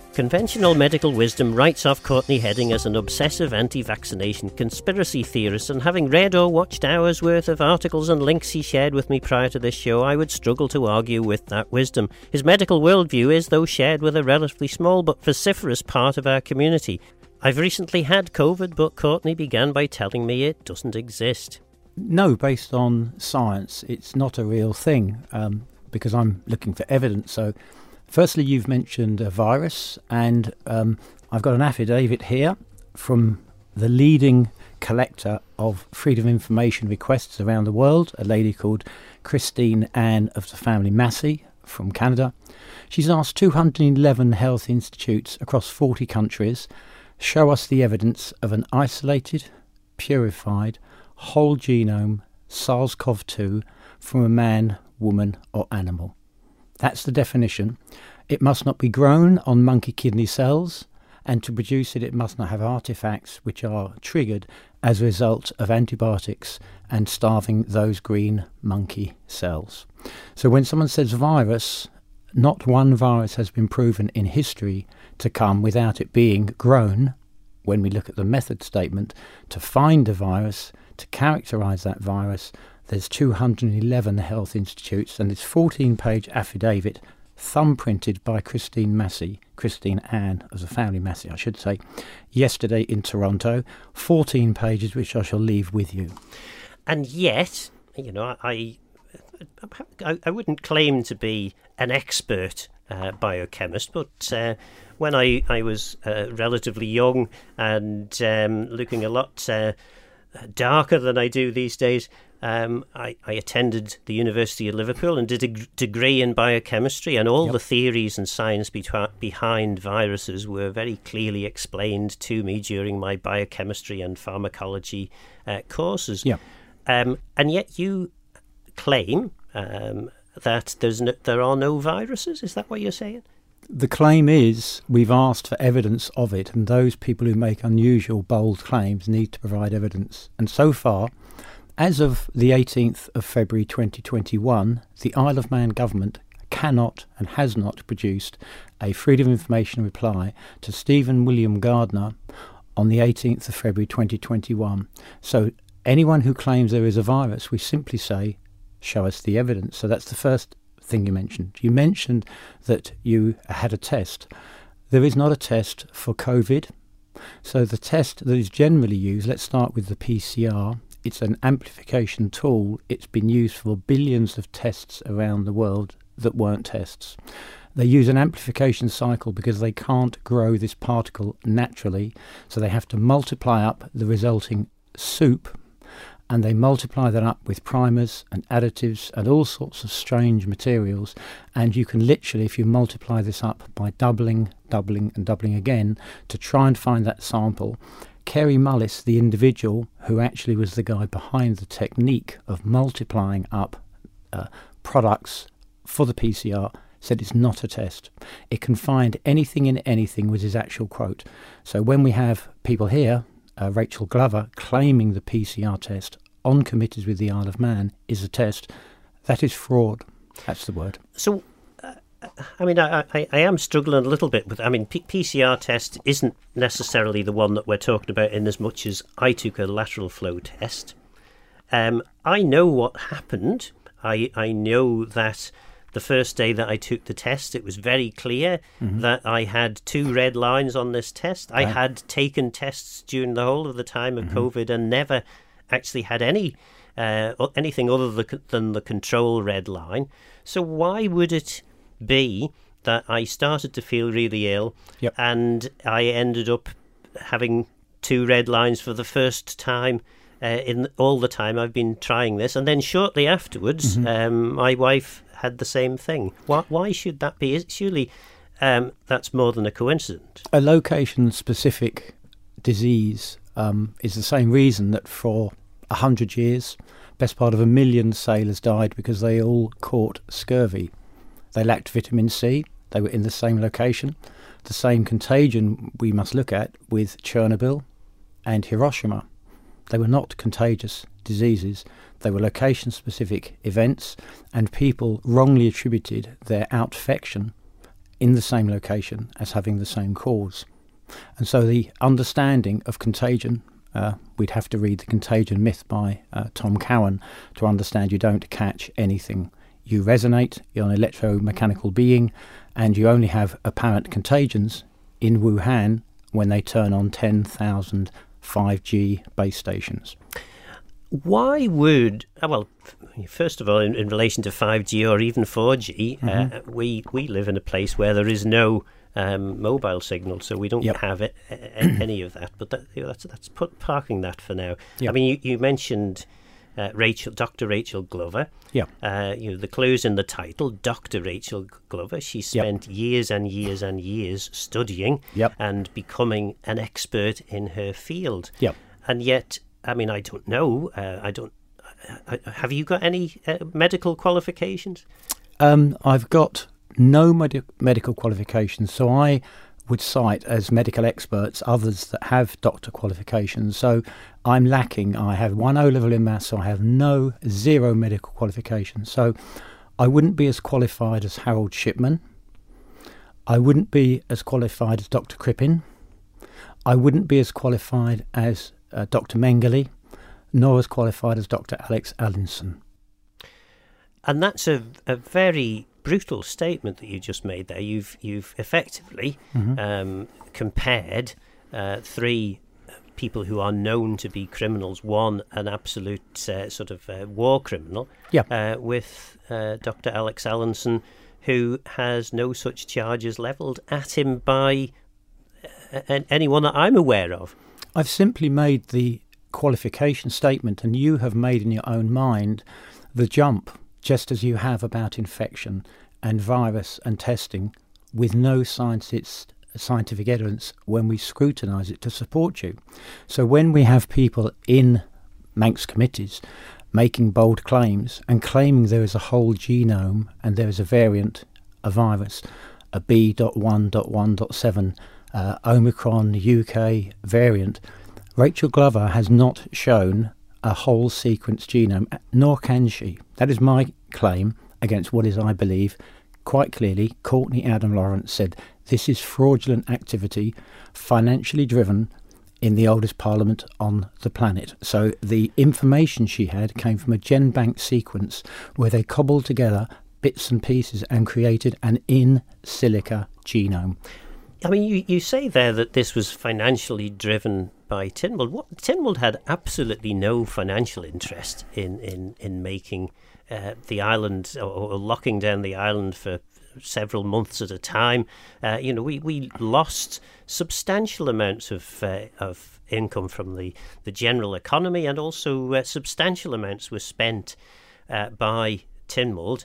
Conventional medical wisdom writes off Courtney Hedding as an obsessive anti-vaccination conspiracy theorist, and having read or watched hours worth of articles and links he shared with me prior to this show, I would struggle to argue with that wisdom. His medical worldview is, though, shared with a relatively small but vociferous part of our community. I've recently had COVID, but Courtney began by telling me it doesn't exist. No, based on science, it's not a real thing, because I'm looking for evidence. So, firstly, you've mentioned a virus, and I've got an affidavit here from the leading collector of freedom of information requests around the world, a lady called Christine Ann of the Family Massey from Canada. She's asked 211 health institutes across 40 countries, show us the evidence of an isolated, purified, whole genome SARS-CoV-2 from a man, woman or animal. That's the definition. It must not be grown on monkey kidney cells, and to produce it, it must not have artifacts which are triggered as a result of antibiotics and starving those green monkey cells. So when someone says virus, not one virus has been proven in history to come without it being grown, when we look at the method statement, to find a virus, to characterise that virus. There's 211 health institutes, and this 14-page affidavit thumbprinted by Christine Ann of the Family Massey, I should say, yesterday in Toronto. 14 pages, which I shall leave with you. And yet, you know, I wouldn't claim to be an expert biochemist, but when I was relatively young and looking a lot darker than I do these days, I attended the University of Liverpool and did a degree in biochemistry, and all the theories and science behind viruses were very clearly explained to me during my biochemistry and pharmacology courses. And yet you claim that there are no viruses. Is that what you're saying? The claim is we've asked for evidence of it, and those people who make unusual, bold claims need to provide evidence. And so far, as of the 18th of February 2021, the Isle of Man government cannot and has not produced a Freedom of Information reply to Stephen William Gardner on the 18th of February 2021. So anyone who claims there is a virus, we simply say, show us the evidence. So that's the first thing you mentioned. You mentioned that you had a test. There is not a test for COVID. So the test that is generally used, let's start with the PCR. It's an amplification tool. It's been used for billions of tests around the world that weren't tests. They use an amplification cycle because they can't grow this particle naturally, so they have to multiply up the resulting soup, and they multiply that up with primers and additives and all sorts of strange materials, and you can literally, if you multiply this up by doubling and doubling again to try and find that sample. Kerry Mullis, the individual who actually was the guy behind the technique of multiplying up products for the PCR, said it's not a test. It can find anything in anything, was his actual quote. So when we have people here, Rachel Glover, claiming the PCR test on committees with the Isle of Man is a test, that is fraud. That's the word. So, I mean, I am struggling a little bit with, PCR test isn't necessarily the one that we're talking about, in as much as I took a lateral flow test. I know what happened. I know that the first day that I took the test, it was very clear that I had 2 red lines on this test. I had taken tests during the whole of the time of COVID and never actually had anything other than the control red line. So why would it be that I started to feel really ill and I ended up having 2 red lines for the first time in all the time I've been trying this, and then shortly afterwards my wife had the same thing? Why should that be? Surely that's more than a coincidence. A location-specific disease is the same reason that for 100 years, best part of 1 million sailors died because they all caught scurvy. They lacked vitamin C. They were in the same location. The same contagion we must look at with Chernobyl and Hiroshima. They were not contagious diseases. They were location-specific events, and people wrongly attributed their outfection in the same location as having the same cause. And so the understanding of contagion, we'd have to read The Contagion Myth by Tom Cowan to understand you don't catch anything. You resonate, you're an electromechanical being, and you only have apparent contagions in Wuhan when they turn on 10,000 5G base stations. Why would, first of all, in relation to 5G or even 4G, we live in a place where there is no mobile signal, so we don't have any of that. But that's parking that for now. Yep. I mean, you mentioned Dr. Rachel Glover. Yeah. The clues in the title, Dr. Rachel Glover. She spent years and years and years studying and becoming an expert in her field. Yep. And yet, I mean, I don't know. Have you got any medical qualifications? I've got no medical qualifications, so I would cite as medical experts others that have doctor qualifications. So I'm lacking. I have 1 O-level in maths, so I have zero medical qualifications. So I wouldn't be as qualified as Harold Shipman. I wouldn't be as qualified as Dr. Crippen. I wouldn't be as qualified as Dr. Mengele, nor as qualified as Dr. Alex Alinson. And that's a very brutal statement that you just made there. You've effectively compared 3 people who are known to be criminals, one an absolute war criminal, with Dr. Alex Alinson, who has no such charges levelled at him by anyone that I'm aware of. I've simply made the qualification statement, and you have made in your own mind the jump, just as you have about infection and virus and testing, with no scientific evidence when we scrutinise it to support you. So when we have people in Manx committees making bold claims and claiming there is a whole genome and there is a variant, a virus, a B.1.1.7 Omicron UK variant, Rachel Glover has not shown a whole sequence genome, nor can she. That is my claim against what is, I believe, quite clearly, Courtney Adam Lawrence said, this is fraudulent activity, financially driven in the oldest parliament on the planet. So the information she had came from a GenBank sequence where they cobbled together bits and pieces and created an in silico genome. I mean, you say there that this was financially driven by Tynwald. Tynwald had absolutely no financial interest in making the island or locking down the island for several months at a time. We lost substantial amounts of income from the general economy, and also substantial amounts were spent by Tynwald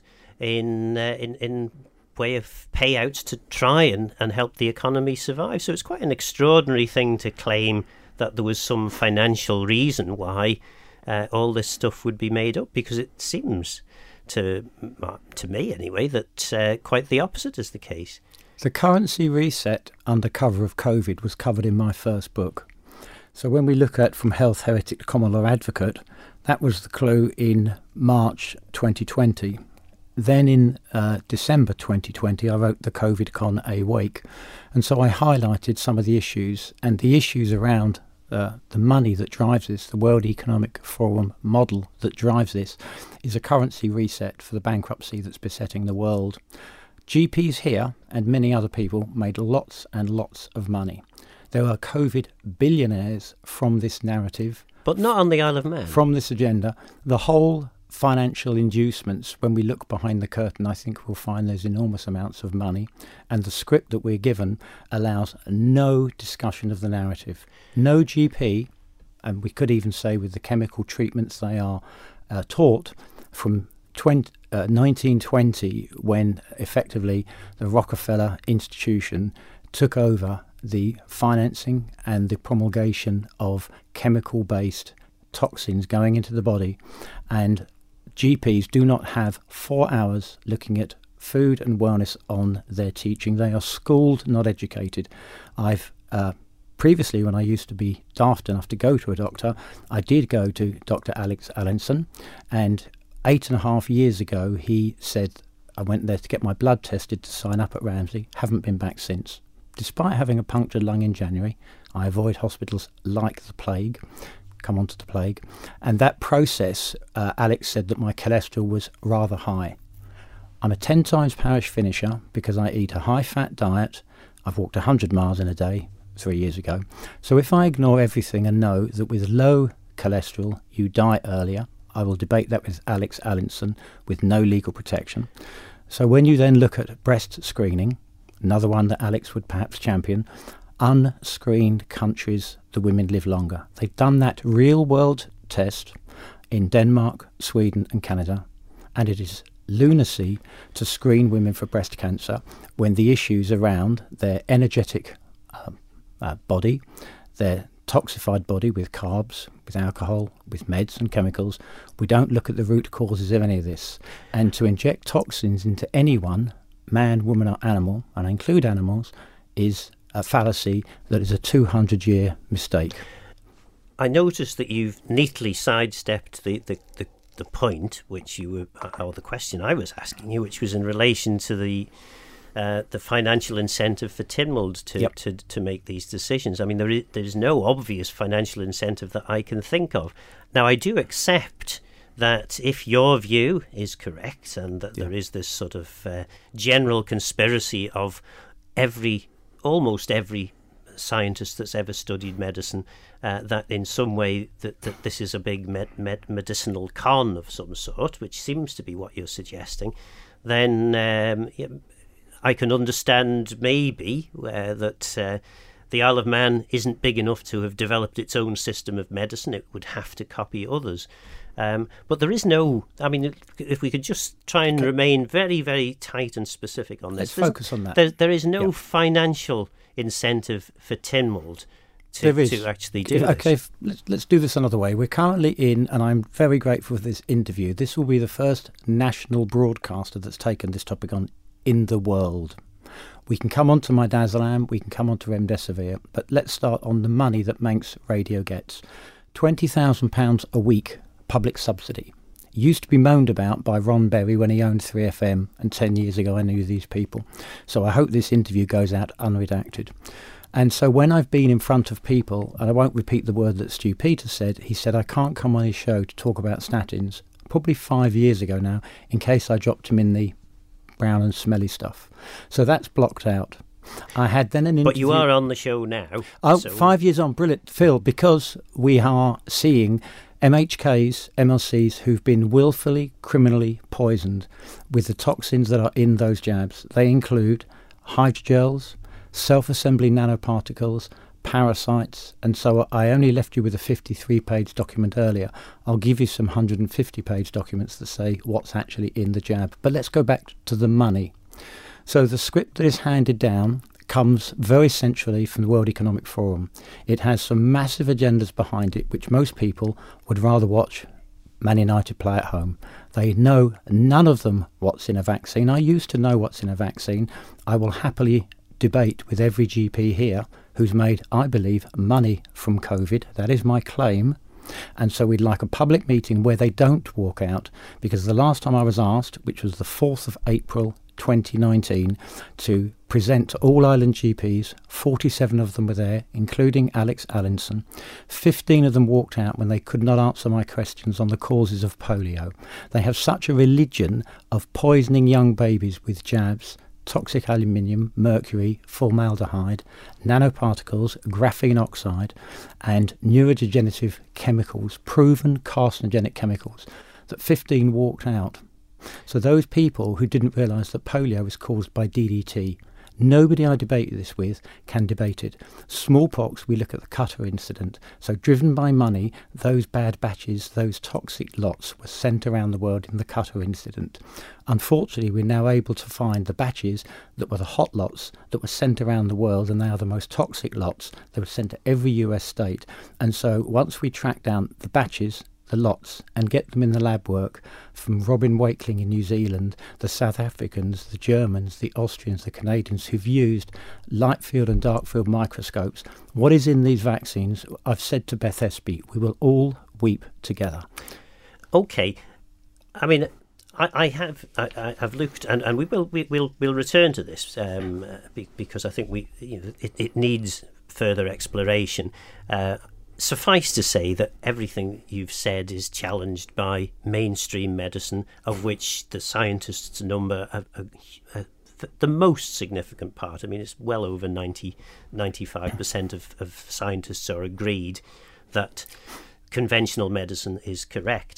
in way of payouts to try and help the economy survive. So it's quite an extraordinary thing to claim that there was some financial reason why all this stuff would be made up, because it seems to me anyway that quite the opposite is the case. The currency reset under cover of COVID was covered in my first book. So when we look at From Health Heretic to Common Law Advocate, that was the clue in March 2020. Then in December 2020, I wrote the COVID Con A Wake. And so I highlighted some of the issues, and the issues around the money that drives this, the World Economic Forum model that drives this, is a currency reset for the bankruptcy that's besetting the world. GPs here and many other people made lots and lots of money. There are COVID billionaires from this narrative. But not on the Isle of Man. From this agenda. The whole financial inducements, when we look behind the curtain, I think we'll find there's enormous amounts of money, and the script that we're given allows no discussion of the narrative. No GP, and we could even say with the chemical treatments they are taught from 1920, when effectively the Rockefeller Institution took over the financing and the promulgation of chemical-based toxins going into the body, and GPs do not have 4 hours looking at food and wellness on their teaching. They are schooled, not educated. I've previously, when I used to be daft enough to go to a doctor, I did go to Dr. Alex Alinson, and 8.5 years ago he said I went there to get my blood tested to sign up at Ramsey. Haven't been back since. Despite having a punctured lung in January, I avoid hospitals like the plague. Come on to the plague. And that process, Alex said that my cholesterol was rather high. I'm a 10 times parish finisher because I eat a high-fat diet. I've walked 100 miles in a day 3 years ago. So if I ignore everything and know that with low cholesterol you die earlier, I will debate that with Alex Allinson with no legal protection. So when you then look at breast screening, another one that Alex would perhaps champion, unscreened countries, the women live longer. They've done that real-world test in Denmark, Sweden and Canada, and it is lunacy to screen women for breast cancer when the issues around their energetic body, their toxified body with carbs, with alcohol, with meds and chemicals. We don't look at the root causes of any of this. And to inject toxins into anyone, man, woman or animal, and I include animals, is a fallacy that is a 200-year mistake. I noticed that you've neatly sidestepped the point which you were, or the question I was asking you, which was in relation to the financial incentive for Tynwald to make these decisions. I mean, there is no obvious financial incentive that I can think of. Now, I do accept that if your view is correct and that there is this sort of general conspiracy of almost every scientist that's ever studied medicine, that in some way that this is a big medicinal con of some sort, which seems to be what you're suggesting, then I can understand maybe that the Isle of Man isn't big enough to have developed its own system of medicine. It would have to copy others. But there is no, I mean, if we could just try and remain very, very tight and specific on this. Let's focus on that. There is no financial incentive for Tynwald to actually do this. Okay, let's do this another way. We're currently in, and I'm very grateful for this interview, this will be the first national broadcaster that's taken this topic on in the world. We can come on to Midazolam, we can come on to Remdesivir, but let's start on the money that Manx Radio gets. £20,000 a week public subsidy. Used to be moaned about by Ron Berry when he owned 3FM, and 10 years ago I knew these people. So I hope this interview goes out unredacted. And so when I've been in front of people, and I won't repeat the word that Stu Peters said, he said I can't come on his show to talk about statins, probably 5 years ago now, in case I dropped him in the brown and smelly stuff. So that's blocked out. I had then an interview. But you are on the show now. Oh, so 5 years on, brilliant. Phil, because we are seeing MHKs, MLCs who've been willfully, criminally poisoned with the toxins that are in those jabs. They include hydrogels, self-assembly nanoparticles, parasites, and so I only left you with a 53-page document earlier. I'll give you some 150-page documents that say what's actually in the jab. But let's go back to the money. So the script that is handed down comes very centrally from the World Economic Forum. It has some massive agendas behind it, which most people would rather watch Man United play at home. They know none of them what's in a vaccine. I used to know what's in a vaccine. I will happily debate with every GP here who's made, I believe, money from COVID. That is my claim. And so we'd like a public meeting where they don't walk out, because the last time I was asked, which was the 4th of April 2019, to present to all island GPs, 47 of them were there, including Alex Allinson. 15 of them walked out when they could not answer my questions on the causes of polio. They have such a religion of poisoning young babies with jabs, toxic aluminium, mercury, formaldehyde, nanoparticles, graphene oxide, and neurodegenerative chemicals, proven carcinogenic chemicals, that 15 walked out. So those people who didn't realise that polio is caused by DDT, nobody I debate this with can debate it. Smallpox, we look at the Qatar incident. So driven by money, those bad batches, those toxic lots were sent around the world in the Qatar incident. Unfortunately, we're now able to find the batches that were the hot lots that were sent around the world, and they are the most toxic lots that were sent to every US state. And so once we track down the batches, the lots, and get them in the lab work from Robin Wakeling in New Zealand, the South Africans, the Germans, the Austrians, the Canadians who've used light field and dark field microscopes. What is in these vaccines? I've said to Beth Espy, we will all weep together. Okay. I mean, I've looked, and we'll return to this because I think it needs further exploration. Suffice to say that everything you've said is challenged by mainstream medicine, of which the scientists number the most significant part. I mean, it's well over 95% of scientists are agreed that conventional medicine is correct.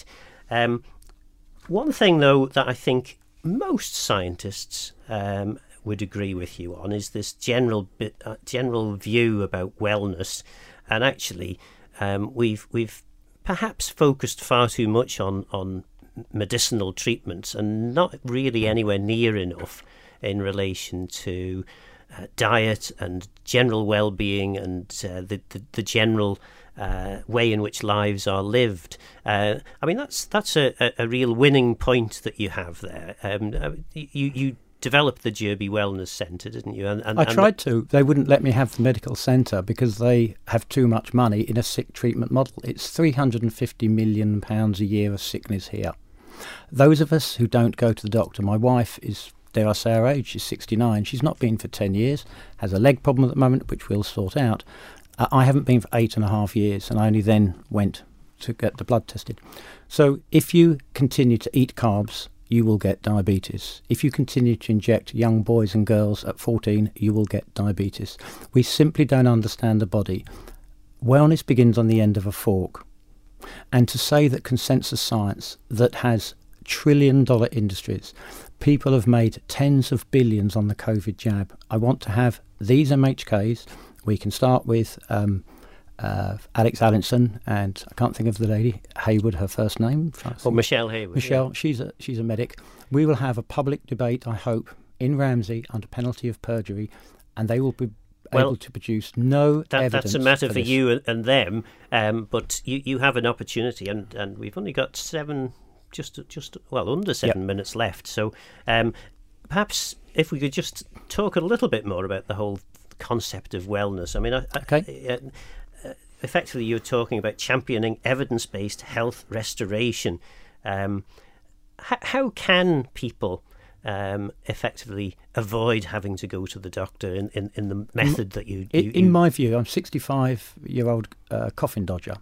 One thing, though, that I think most scientists would agree with you on is this general view about wellness. And actually, we've perhaps focused far too much on medicinal treatments and not really anywhere near enough in relation to diet and general well-being and the general way in which lives are lived. I mean, that's a real winning point that you have there. You developed the Derby Wellness Centre, didn't you? I tried to. They wouldn't let me have the medical centre because they have too much money in a sick treatment model. It's £350 million a year of sickness here. Those of us who don't go to the doctor, my wife is, dare I say her age, she's 69. She's not been for 10 years, has a leg problem at the moment, which we'll sort out. I haven't been for 8.5 years, and I only then went to get the blood tested. So if you continue to eat carbs, you will get diabetes. If you continue to inject young boys and girls at 14, you will get diabetes. We simply don't understand the body. Wellness begins on the end of a fork. And to say that consensus science that has trillion-dollar industries, people have made tens of billions on the COVID jab. I want to have these MHKs. We can start with Alex Allinson, and I can't think of the lady, Hayward, her first name. Michelle Hayward. Michelle, yeah. She's a medic. We will have a public debate, I hope, in Ramsey under penalty of perjury, and they will be able to produce no evidence. That's a matter for you and them, but you have an opportunity, and we've only got under 7 minutes left. So perhaps if we could just talk a little bit more about the whole concept of wellness. I mean, okay. Effectively, you're talking about championing evidence-based health restoration. How can people effectively avoid having to go to the doctor in the method that you In my view, I'm 65-year-old coffin dodger.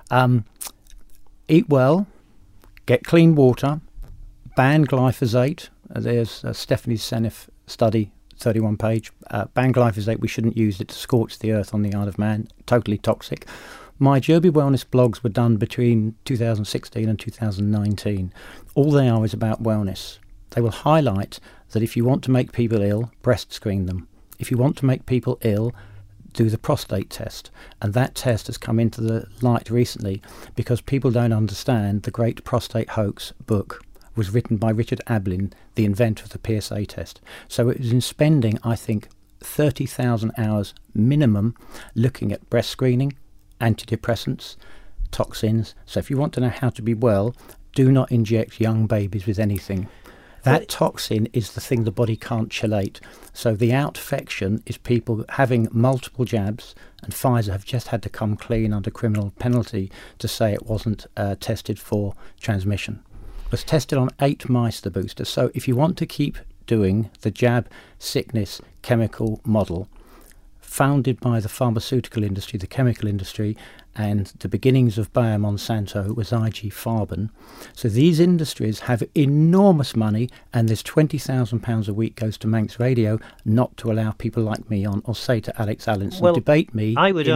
Eat well, get clean water, ban glyphosate. There's a Stephanie Seneff study, 31-page. Ban glyphosate, we shouldn't use it to scorch the earth on the Isle of Man. Totally toxic. My Derby Wellness blogs were done between 2016 and 2019. All they are is about wellness. They will highlight that if you want to make people ill, breast screen them. If you want to make people ill, do the prostate test. And that test has come into the light recently because people don't understand the Great Prostate Hoax book was written by Richard Ablin, the inventor of the PSA test. So it was in spending, I think, 30,000 hours minimum looking at breast screening, antidepressants, toxins. So if you want to know how to be well, do not inject young babies with anything. That toxin is the thing the body can't chelate. So the outfection is people having multiple jabs, and Pfizer have just had to come clean under criminal penalty to say it wasn't tested for transmission. It was tested on 8 mice, the booster. So if you want to keep doing the jab sickness chemical model, founded by the pharmaceutical industry, the chemical industry, and the beginnings of Bayer Monsanto was IG Farben. So these industries have enormous money, and there's £20,000 a week goes to Manx Radio not to allow people like me on, or say to Alex Allinson, debate me. I would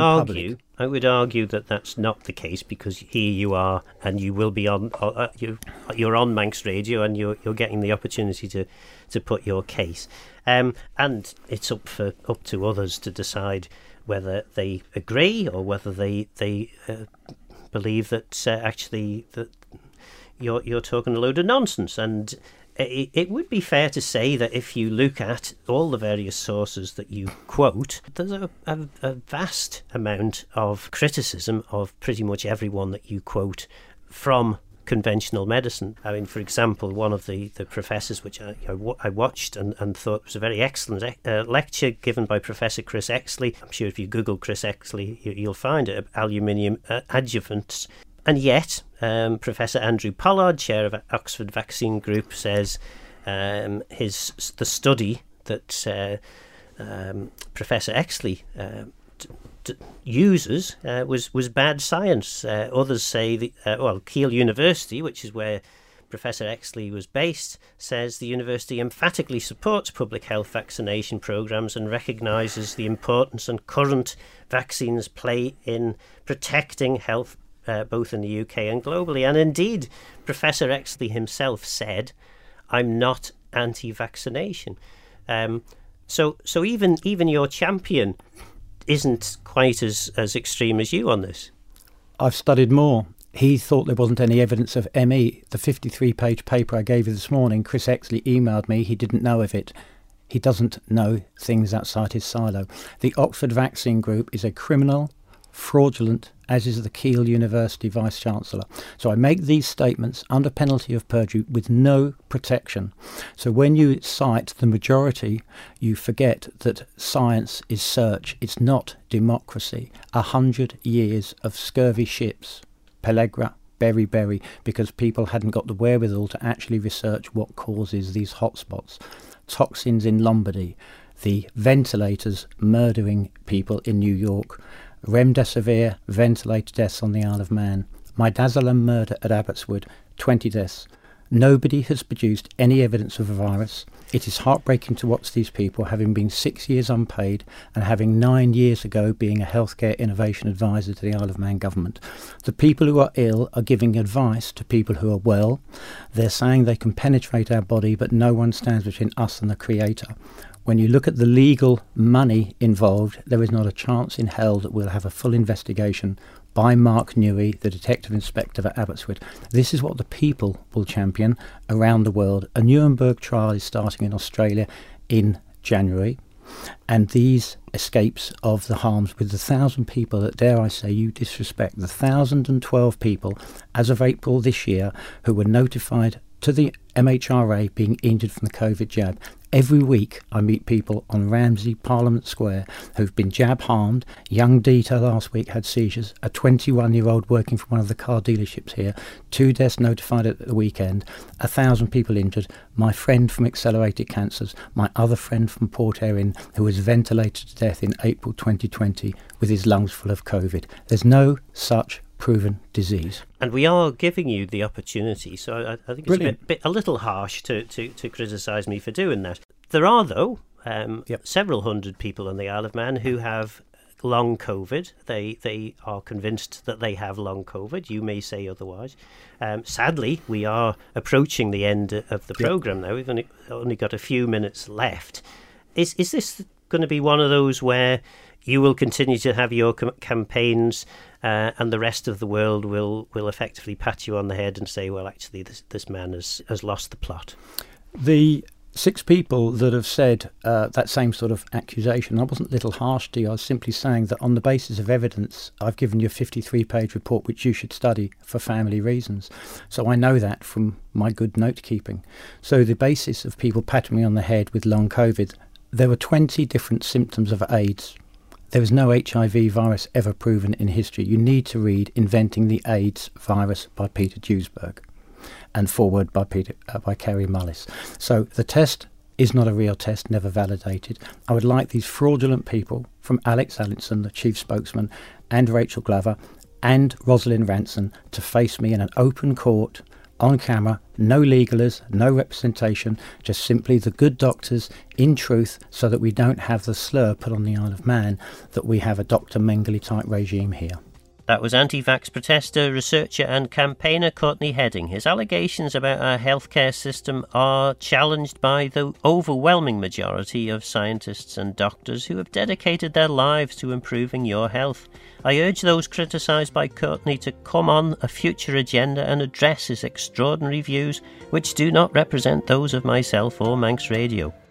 argue that that's not the case, because here you are, and you will be on. You're on Manx Radio, and you're getting the opportunity to put your case. And it's up to others to decide whether they agree or whether they believe that actually that you're talking a load of nonsense. And it would be fair to say that if you look at all the various sources that you quote, there's a vast amount of criticism of pretty much everyone that you quote from conventional medicine. I mean, for example, one of the professors which I watched and thought was a very excellent lecture given by Professor Chris Exley. I'm sure if you Google Chris Exley, you'll find it, aluminium adjuvants. And yet, Professor Andrew Pollard, chair of Oxford Vaccine Group, says the study that Professor Exley uses was bad science. Others say Keele University, which is where Professor Exley was based, says the university emphatically supports public health vaccination programmes and recognises the importance and current vaccines play in protecting health both in the UK and globally. And indeed, Professor Exley himself said, "I'm not anti-vaccination." So even your champion isn't quite as extreme as you on this. I've studied more. He thought there wasn't any evidence of ME. The 53-page paper I gave you this morning, Chris Exley emailed me. He didn't know of it. He doesn't know things outside his silo. The Oxford Vaccine Group is a criminal, fraudulent, as is the Keele University Vice-Chancellor. So I make these statements under penalty of perjury with no protection. So when you cite the majority, you forget that science is search. It's not democracy. 100 years of scurvy ships, Pellagra, beriberi, because people hadn't got the wherewithal to actually research what causes these hotspots. Toxins in Lombardy, the ventilators murdering people in New York, Remdesivir, ventilator deaths on the Isle of Man, Midazolam murder at Abbotswood, 20 deaths. Nobody has produced any evidence of a virus. It is heartbreaking to watch these people, having been 6 years unpaid and having 9 years ago being a healthcare innovation advisor to the Isle of Man government. The people who are ill are giving advice to people who are well. They're saying they can penetrate our body, but no one stands between us and the Creator. When you look at the legal money involved, there is not a chance in hell that we'll have a full investigation by Mark Newey, the detective inspector at Abbotswood. This is what the people will champion around the world. A Nuremberg trial is starting in Australia in January, and these escapes of the harms with the 1,000 people that, dare I say, you disrespect, the 1,012 people as of April this year who were notified to the MHRA being injured from the COVID jab. Every week I meet people on Ramsey, Parliament Square, who've been jab harmed. Young Dieter last week had seizures. A 21-year-old working for one of the car dealerships here. 2 deaths notified at the weekend. 1,000 people injured. My friend from Accelerated Cancers. My other friend from Port Erin, who was ventilated to death in April 2020 with his lungs full of COVID. There's no such proven disease. And we are giving you the opportunity, so I think it's a little harsh to criticise me for doing that. There are, though, several hundred people on the Isle of Man who have long COVID. They are convinced that they have long COVID. You may say otherwise. Sadly, we are approaching the end of the programme now. We've only got a few minutes left. Is this going to be one of those where you will continue to have your campaigns and the rest of the world will effectively pat you on the head and say, well, actually, this man has lost the plot? The 6 people that have said that same sort of accusation, I wasn't a little harsh to you. I was simply saying that on the basis of evidence, I've given you a 53-page report which you should study for family reasons. So I know that from my good note-keeping. So the basis of people patting me on the head with long COVID, there were 20 different symptoms of AIDS. There was no HIV virus ever proven in history. You need to read Inventing the AIDS Virus by Peter Duesberg and Forward by Kerry Mullis. So the test is not a real test, never validated. I would like these fraudulent people from Alex Allinson, the chief spokesman, and Rachel Glover and Rosalind Ranson to face me in an open court, on camera, no legalers, no representation, just simply the good doctors in truth, so that we don't have the slur put on the Isle of Man that we have a Dr. Mengele type regime here. That was anti-vax protester, researcher and campaigner Courtney Hedding. His allegations about our healthcare system are challenged by the overwhelming majority of scientists and doctors who have dedicated their lives to improving your health. I urge those criticised by Courtney to come on a future agenda and address his extraordinary views, which do not represent those of myself or Manx Radio.